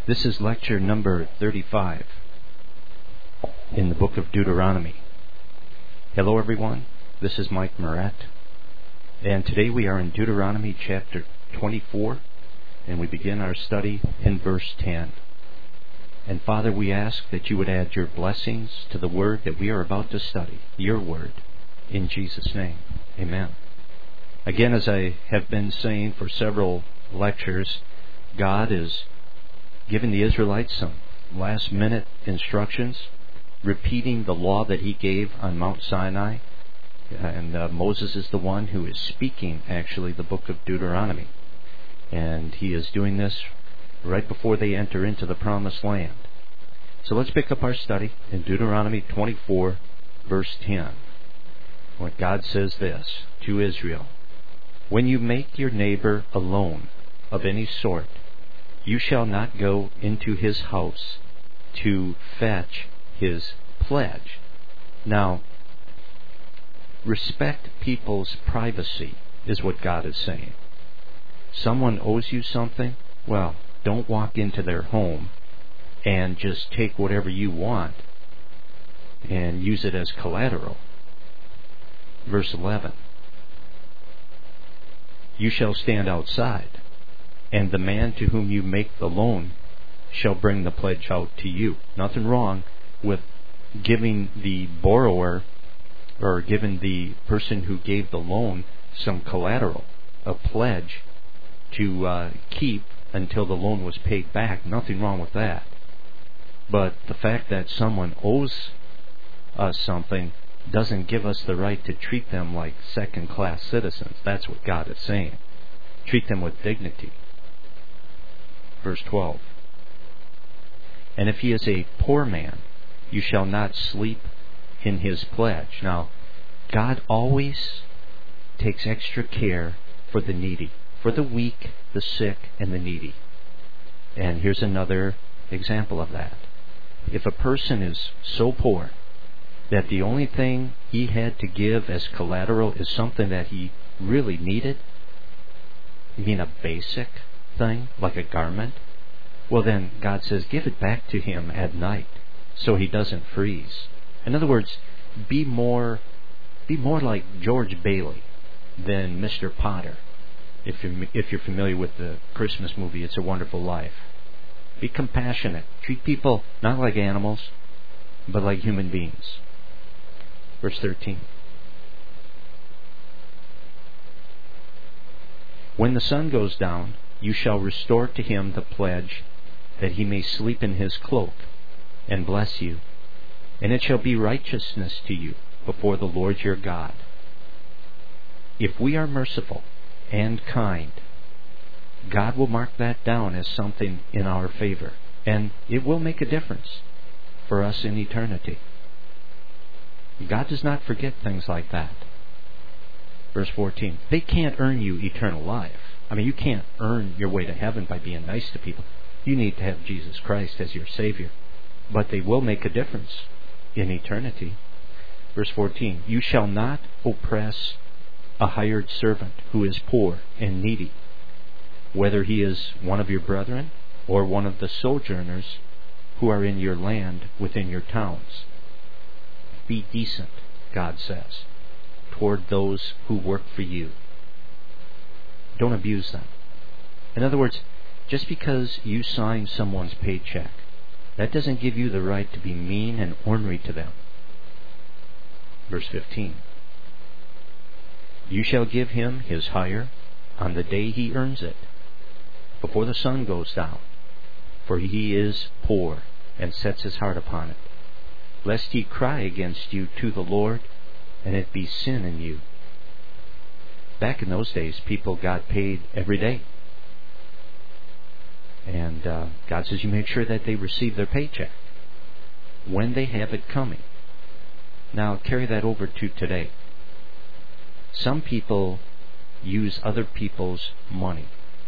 This is lecture number 35 in the book of Deuteronomy. Hello everyone, this is Mike Murat, and today we are in Deuteronomy chapter 24, and we begin our study in verse 10. And Father, we ask that you would add your blessings to the word that we are about to study, your word, in Jesus' name. Amen. Again, as I have been saying for several lectures, God is giving the Israelites some last-minute instructions, repeating the law that he gave on Mount Sinai. And Moses is the one who is speaking, actually, the book of Deuteronomy. And he is doing this right before they enter into the Promised Land. So let's pick up our study in Deuteronomy 24, verse 10. When God says this to Israel, "When you make your neighbor a loan of any sort, you shall not go into his house to fetch his pledge." Now, respect people's privacy is what God is saying. Someone owes you something? Well, don't walk into their home and just take whatever you want and use it as collateral. Verse 11. "You shall stand outside, and the man to whom you make the loan shall bring the pledge out to you." Nothing wrong with giving the borrower or giving the person who gave the loan some collateral, a pledge to keep until the loan was paid back. Nothing wrong with that. But the fact that someone owes us something doesn't give us the right to treat them like second-class citizens. That's what God is saying. Treat them with dignity. Verse 12. "And if he is a poor man, you shall not sleep in his pledge." Now, God always takes extra care for the needy, for the weak, the sick, and the needy. And here's another example of that. If a person is so poor that the only thing he had to give as collateral is something that he really needed, you mean a basic thing, like a garment? Well then, God says, give it back to him at night so he doesn't freeze. In other words, be more like George Bailey than Mr. Potter. If you're familiar with the Christmas movie, It's a Wonderful Life. Be compassionate. Treat people not like animals, but like human beings. Verse 13. "When the sun goes down, you shall restore to him the pledge, that he may sleep in his cloak, and bless you. And it shall be righteousness to you before the Lord your God." If we are merciful and kind, God will mark that down as something in our favor, and it will make a difference for us in eternity. God does not forget things like that. Verse 14. "They can't earn you eternal life." I mean, you can't earn your way to heaven by being nice to people. You need to have Jesus Christ as your Savior. But they will make a difference in eternity. Verse 14. "You shall not oppress a hired servant who is poor and needy, whether he is one of your brethren or one of the sojourners who are in your land within your towns." Be decent, God says, toward those who work for you. Don't abuse them. In other words, just because you sign someone's paycheck, that doesn't give you the right to be mean and ornery to them. Verse 15. "You shall give him his hire on the day he earns it, before the sun goes down, for he is poor and sets his heart upon it, lest he cry against you to the Lord, and it be sin in you." Back in those days, people got paid every day. And God says you make sure that they receive their paycheck when they have it coming. Now, carry that over to today. Some people use other people's money.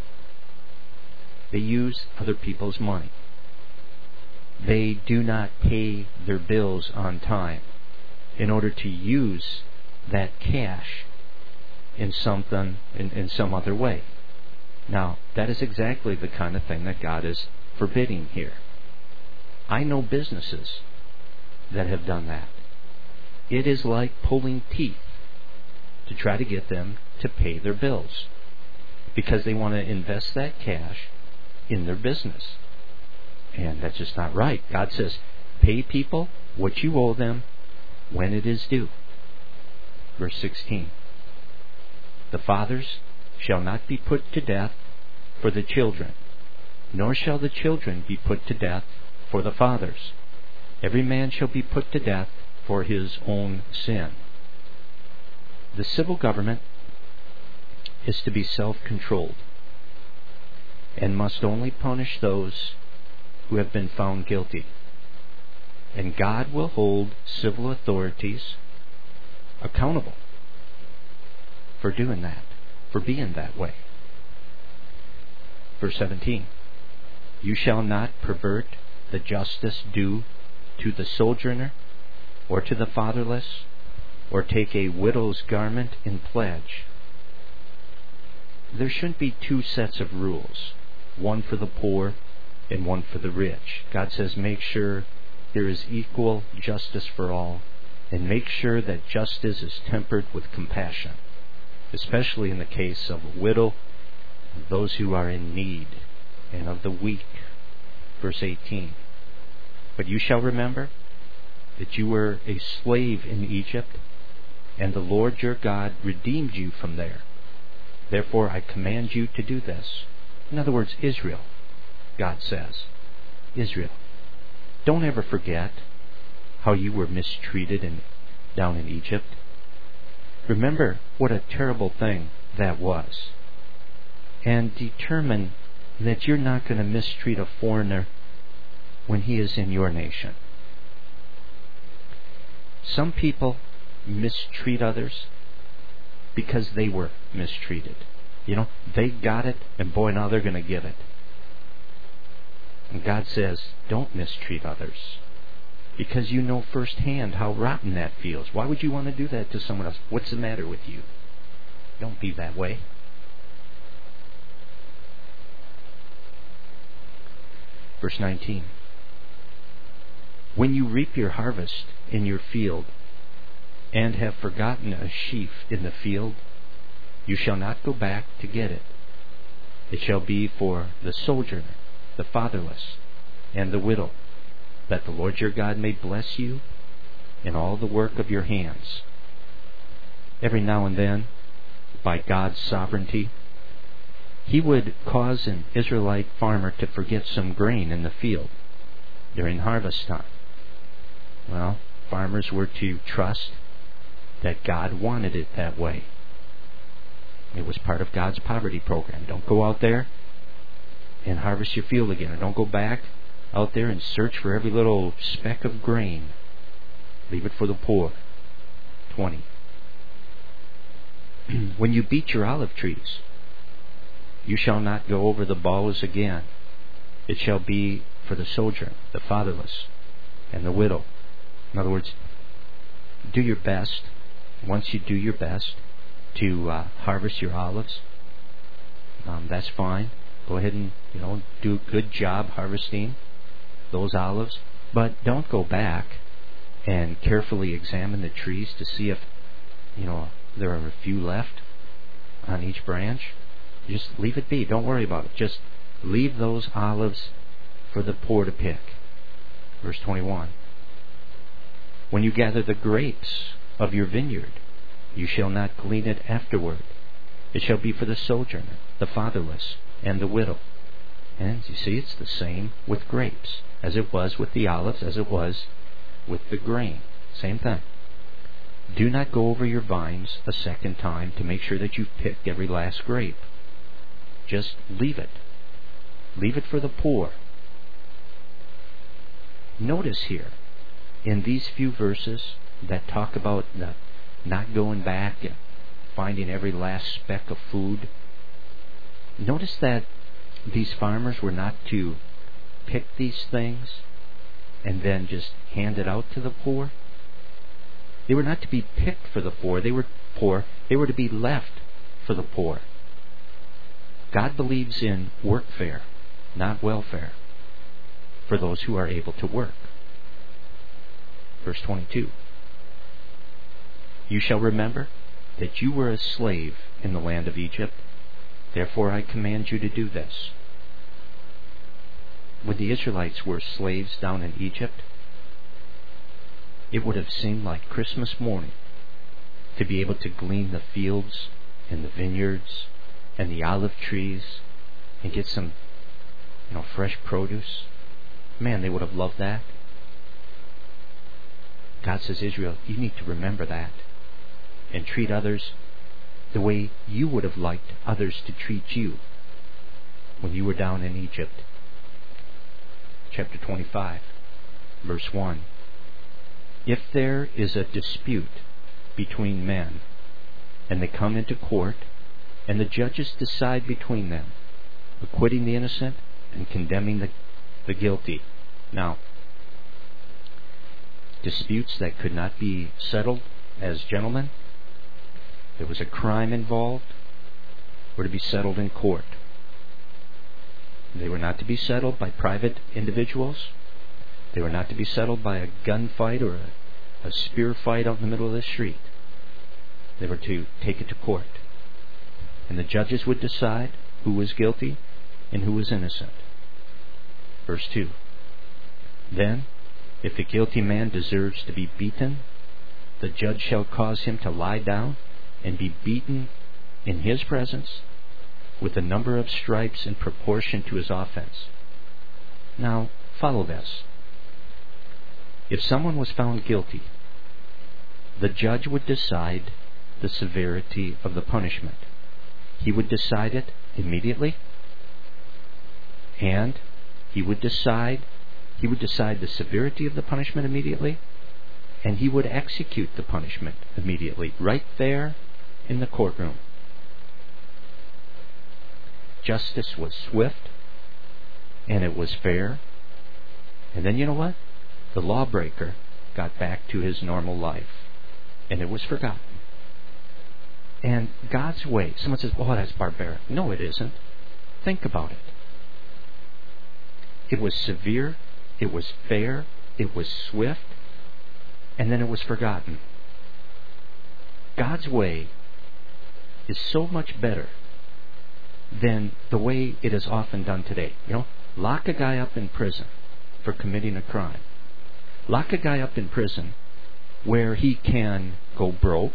They use other people's money. They do not pay their bills on time in order to use that cash in some other way. Now, that is exactly the kind of thing that God is forbidding here. I know businesses that have done that. It is like pulling teeth to try to get them to pay their bills because they want to invest that cash in their business. And that's just not right. God says, pay people what you owe them when it is due. Verse 16. The fathers shall not be put to death for the children, nor shall the children be put to death for the fathers. Every man shall be put to death for his own sin. The civil government is to be self-controlled and must only punish those who have been found guilty. And God will hold civil authorities accountable for doing that, for being that way. Verse 17. You shall not pervert the justice due to the sojourner, or to the fatherless, or take a widow's garment in pledge. There shouldn't be two sets of rules, one for the poor and one for the rich. God says make sure there is equal justice for all, and make sure that justice is tempered with compassion, especially in the case of a widow, of those who are in need, and of the weak. Verse 18. But you shall remember that you were a slave in Egypt, and the Lord your God redeemed you from there. Therefore I command you to do this. In other words, Israel, God says. Israel, don't ever forget how you were mistreated down in Egypt. Remember what a terrible thing that was. And determine that you're not going to mistreat a foreigner when he is in your nation. Some people mistreat others because they were mistreated. You know, they got it, and boy, now they're going to give it. And God says, don't mistreat others, because you know firsthand how rotten that feels. Why would you want to do that to someone else? What's the matter with you? Don't be that way. Verse 19. When you reap your harvest in your field, and have forgotten a sheaf in the field, you shall not go back to get it. It shall be for the sojourner, the fatherless, and the widow, that the Lord your God may bless you in all the work of your hands. Every now and then, by God's sovereignty, He would cause an Israelite farmer to forget some grain in the field during harvest time. Well, farmers were to trust that God wanted it that way. It was part of God's poverty program. Don't go out there and harvest your field again. Or don't go back out there and search for every little speck of grain. Leave it for the poor. 20. When you beat your olive trees, you shall not go over the boughs again. It shall be for the sojourner, the fatherless, and the widow. In other words, do your best. Once you do your best to harvest your olives, that's fine. Go ahead and do a good job harvesting those olives, but don't go back and carefully examine the trees to see if there are a few left on each branch. Just leave it be. Don't worry about it. Just leave those olives for the poor to pick. Verse 21. When you gather the grapes of your vineyard, you shall not glean it afterward. It shall be for the sojourner, the fatherless, and the widow. And you see, it's the same with grapes, as it was with the olives, as it was with the grain. Same thing. Do not go over your vines a second time to make sure that you've picked every last grape. Just leave it. Leave it for the poor. Notice here, in these few verses that talk about not going back and finding every last speck of food, notice that these farmers were not to pick these things and then just hand it out to the poor. They were not to be picked for the poor. They were poor. They were to be left for the poor. God believes in workfare, not welfare. for those who are able to work. Verse 22. You shall remember that you were a slave in the land of Egypt. Therefore I command you to do this. When the Israelites were slaves down in Egypt, it would have seemed like Christmas morning to be able to glean the fields and the vineyards and the olive trees and get some, fresh produce. Man, they would have loved that. God says, Israel, you need to remember that and treat others the way you would have liked others to treat you when you were down in Egypt. Chapter 25, verse 1. If there is a dispute between men, and they come into court, and the judges decide between them, acquitting the innocent and condemning the guilty. Now, disputes that could not be settled as gentlemen, there was a crime involved, were to be settled in court. They were not to be settled by private individuals. They were not to be settled by a gunfight or a spear fight out in the middle of the street. They were to take it to court. And the judges would decide who was guilty and who was innocent. Verse 2. Then, if the guilty man deserves to be beaten, the judge shall cause him to lie down and be beaten in his presence with a number of stripes in proportion to his offense. Now, follow this. If someone was found guilty, the judge would decide the severity of the punishment. He would decide it immediately, and he would decide the severity of the punishment immediately, and he would execute the punishment immediately, right there in the courtroom. Justice was swift, and it was fair. And then you know what? The lawbreaker got back to his normal life, and it was forgotten. And God's way, someone says, oh, that's barbaric. No, it isn't. Think about it. It was severe, it was fair, it was swift, and then it was forgotten. God's way is so much better than the way it is often done today. Lock a guy up in prison for committing a crime. Lock a guy up in prison where he can go broke,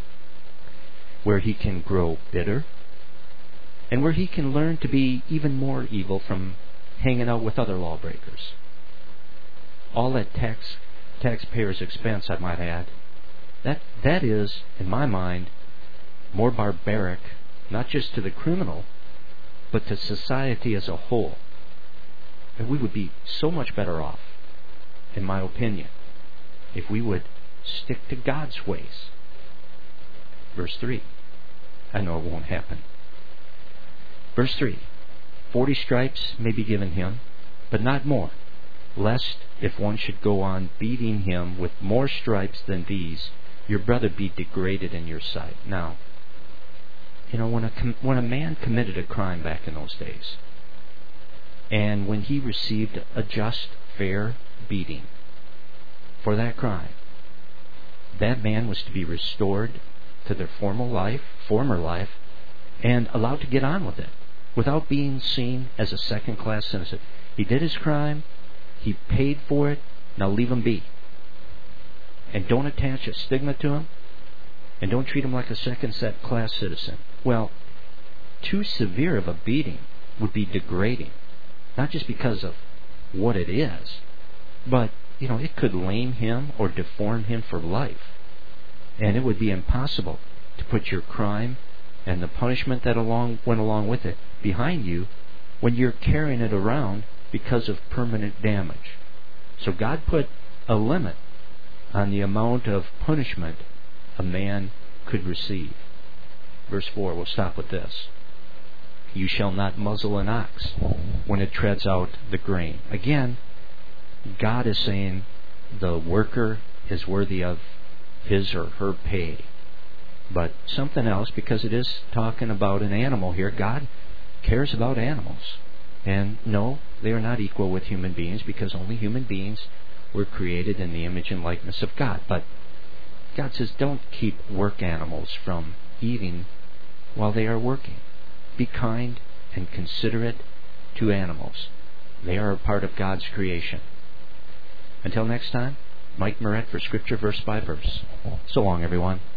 where he can grow bitter, and where he can learn to be even more evil from hanging out with other lawbreakers. All at taxpayers' expense, I might add. That is, in my mind, more barbaric, not just to the criminal, but to society as a whole. And we would be so much better off, in my opinion, if we would stick to God's ways. Verse 3. I know it won't happen. Verse 3. 40 stripes may be given him, but not more, lest if one should go on beating him with more stripes than these, your brother be degraded in your sight. Now, when a man committed a crime back in those days, and when he received a just, fair beating for that crime, that man was to be restored to their former life, and allowed to get on with it without being seen as a second-class citizen. He did his crime, he paid for it, now leave him be. And don't attach a stigma to him, and don't treat him like a second-class citizen. Well, too severe of a beating would be degrading, not just because of what it is, but, it could lame him or deform him for life. And it would be impossible to put your crime and the punishment that went along with it behind you when you're carrying it around because of permanent damage. So God put a limit on the amount of punishment a man could receive. Verse 4, we'll stop with this. You shall not muzzle an ox when it treads out the grain. Again, God is saying the worker is worthy of his or her pay. But something else, because it is talking about an animal here. God cares about animals. And no, They are not equal with human beings because only human beings were created in the image and likeness of God. But God says, don't keep work animals from eating while they are working. Be kind and considerate to animals. They are a part of God's creation. Until next time, Mike Moret for Scripture Verse by Verse. So long, everyone.